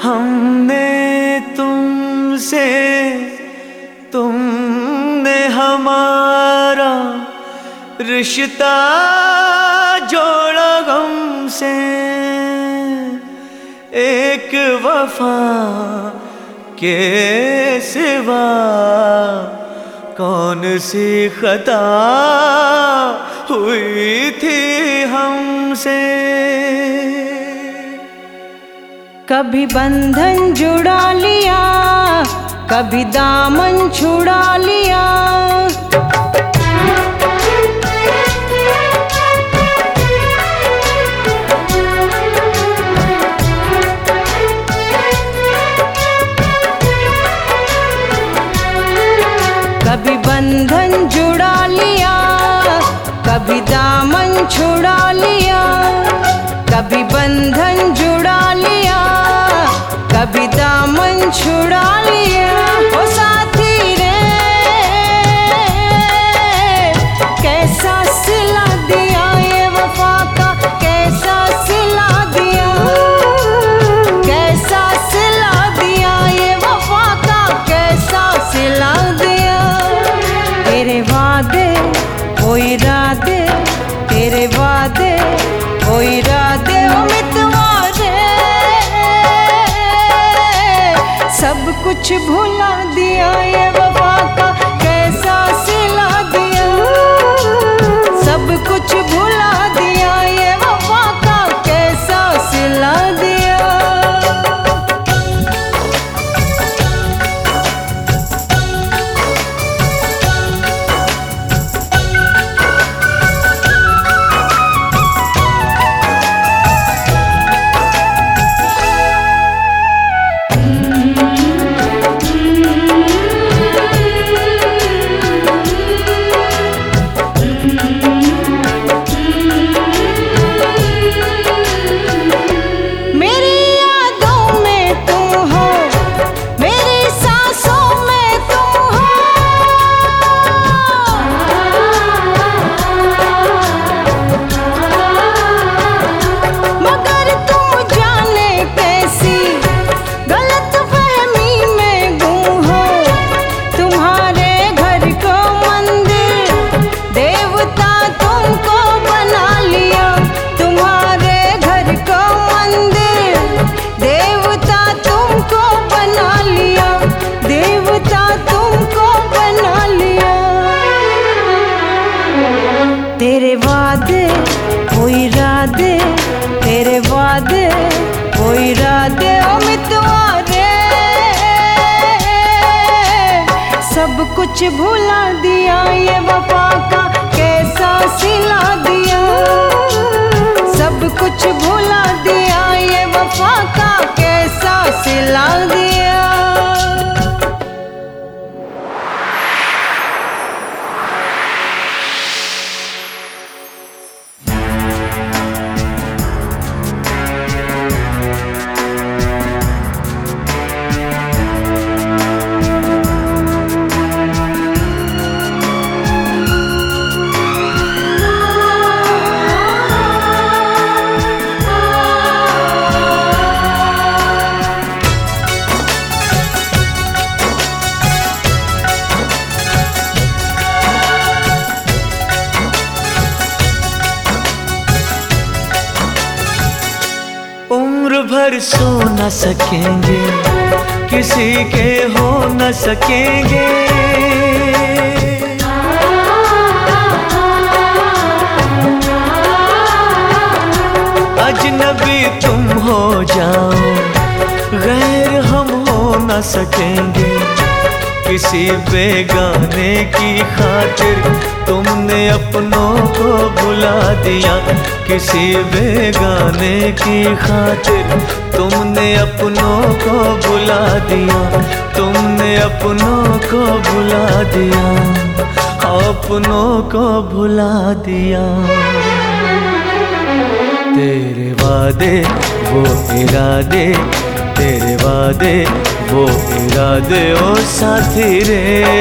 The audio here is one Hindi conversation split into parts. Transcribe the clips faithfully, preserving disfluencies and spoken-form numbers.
हमने तुमसे, तुमने हमारा रिश्ता जोड़ा गम से। एक वफा के सिवा कौन सी खता हुई थी हमसे। कभी बंधन जुड़ा लिया, कभी दामन छुड़ा लिया। कभी बंधन जुड़ा लिया, कभी दामन छुड़ा लिया। कभी बंधन जुड़ा लिया, कभी दामन छुड़ा लिया। ओ साथी रे कैसा सिला दिया ये वफा का, कैसा सिला दिया, कैसा सिला दिया ये वफा का, कैसा सिला दिया। तेरे वादे वो इरादे, तेरे वादे वो इरादे ओ मितवारे, सब कुछ भुला दिया ये वफा का, कैसा सिला दिया। सब कुछ भुला दिया ये वफा का, कैसा सिला दिया। तेरे वादे वो इरादे, तेरे वादे वो इरादे ओ मितवारे, सब कुछ भुला दिया ये वफा का, कैसा सिला दिया। सब कुछ भुला दिया ये वफा का, कैसा सिला दिया। उम्र भर सो न सकेंगे, किसी के हो न सकेंगे। अजनबी तुम हो जाओ, गैर हम हो न सकेंगे। किसी बेगाने की खातिर तुमने अपनों को भुला दिया। किसी बेगाने की खातिर तुमने अपनों को भुला दिया। तुमने अपनों को भुला दिया, अपनों को भुला दिया। तेरे वादे वो इरादे, तेरे वादे वो इरादे ओ साथी रे,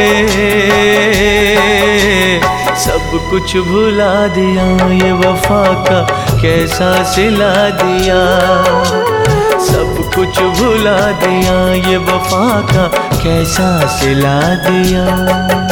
सब कुछ भुला दिया ये वफा का, कैसा सिला दिया। सब कुछ भुला भुला दिया, ये वफा का कैसा सिला दिया।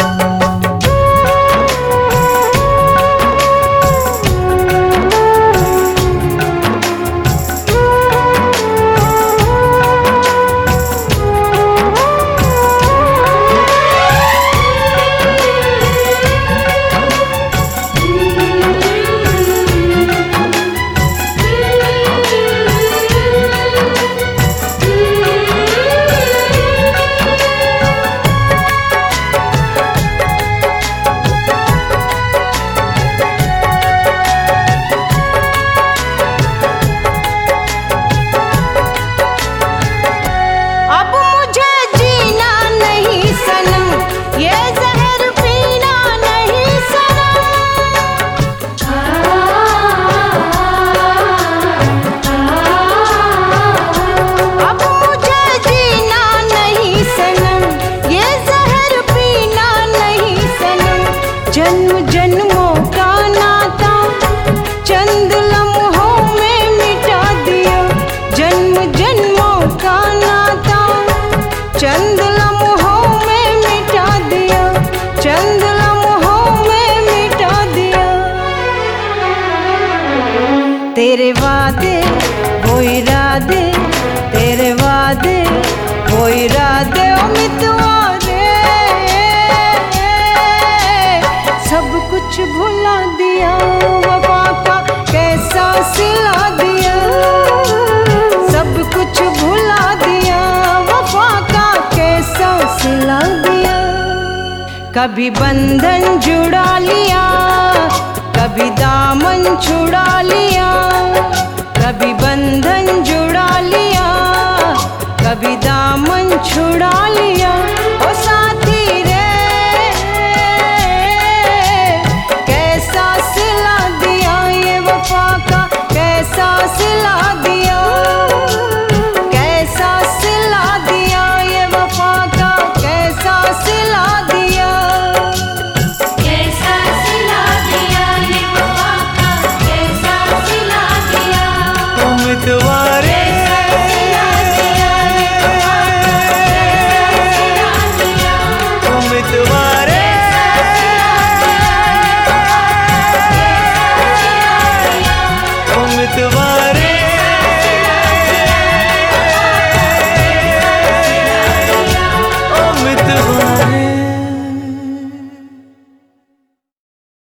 जन्म जन्मों का नाता चंद लम्हों में मिटा दिया, जन्म जन्मों का नाता चंद लम्हों में मिटा दिया, चंद लम्हों में मिटा दिया। तेरे वादे वो इरादे, तेरे वादे वो इरादे ओ मितवा सब कुछ भुला दिया, वफा का कैसा सिला दिया। सब कुछ भुला दिया, वफा का कैसा सिला दिया। कभी बंधन जुड़ा लिया, कभी दामन छुड़ा लिया, कभी बंधन जुड़ा लिया, कभी दामन छुड़ा लिया।